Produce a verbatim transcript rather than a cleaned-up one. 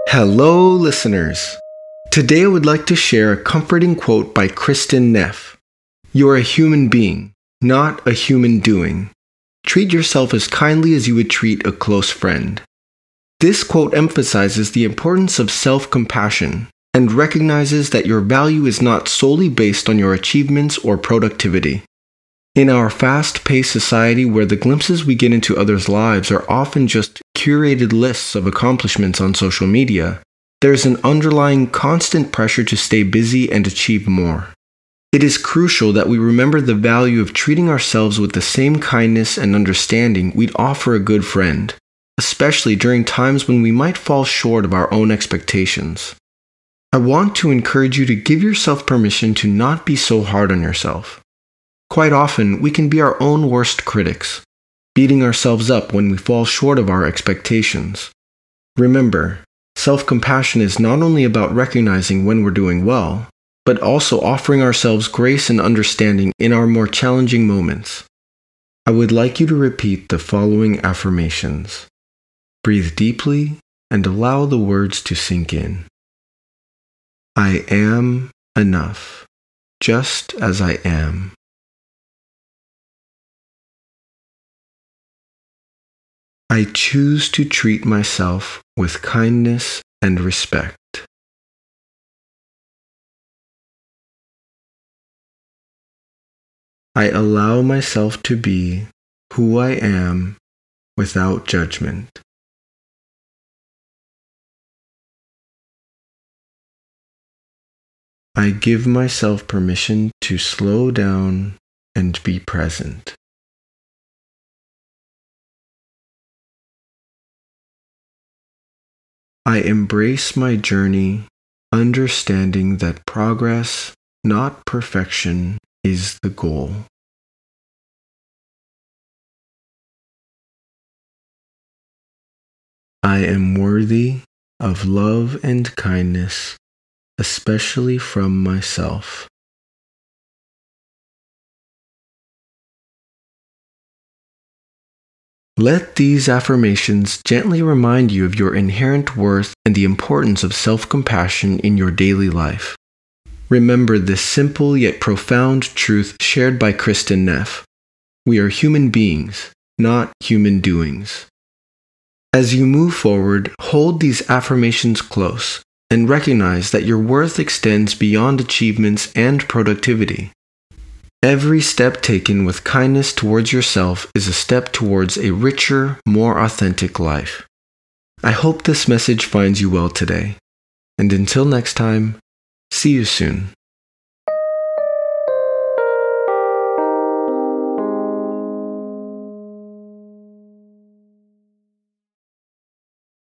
Hello, listeners. Today I would like to share a comforting quote by Kristin Neff. You are a human being, not a human doing. Treat yourself as kindly as you would treat a close friend. This quote emphasizes the importance of self-compassion and recognizes that your value is not solely based on your achievements or productivity. In our fast-paced society where the glimpses we get into others' lives are often just curated lists of accomplishments on social media, there's an underlying constant pressure to stay busy and achieve more. It is crucial that we remember the value of treating ourselves with the same kindness and understanding we'd offer a good friend, especially during times when we might fall short of our own expectations. I want to encourage you to give yourself permission to not be so hard on yourself. Quite often, we can be our own worst critics, beating ourselves up when we fall short of our expectations. Remember, self-compassion is not only about recognizing when we're doing well, but also offering ourselves grace and understanding in our more challenging moments. I would like you to repeat the following affirmations. Breathe deeply and allow the words to sink in. I am enough, just as I am. I choose to treat myself with kindness and respect. I allow myself to be who I am without judgment. I give myself permission to slow down and be present. I embrace my journey, understanding that progress, not perfection, is the goal. I am worthy of love and kindness, especially from myself. Let these affirmations gently remind you of your inherent worth and the importance of self-compassion in your daily life. Remember this simple yet profound truth shared by Kristin Neff. We are human beings, not human doings. As you move forward, hold these affirmations close and recognize that your worth extends beyond achievements and productivity. Every step taken with kindness towards yourself is a step towards a richer, more authentic life. I hope this message finds you well today. And until next time, see you soon.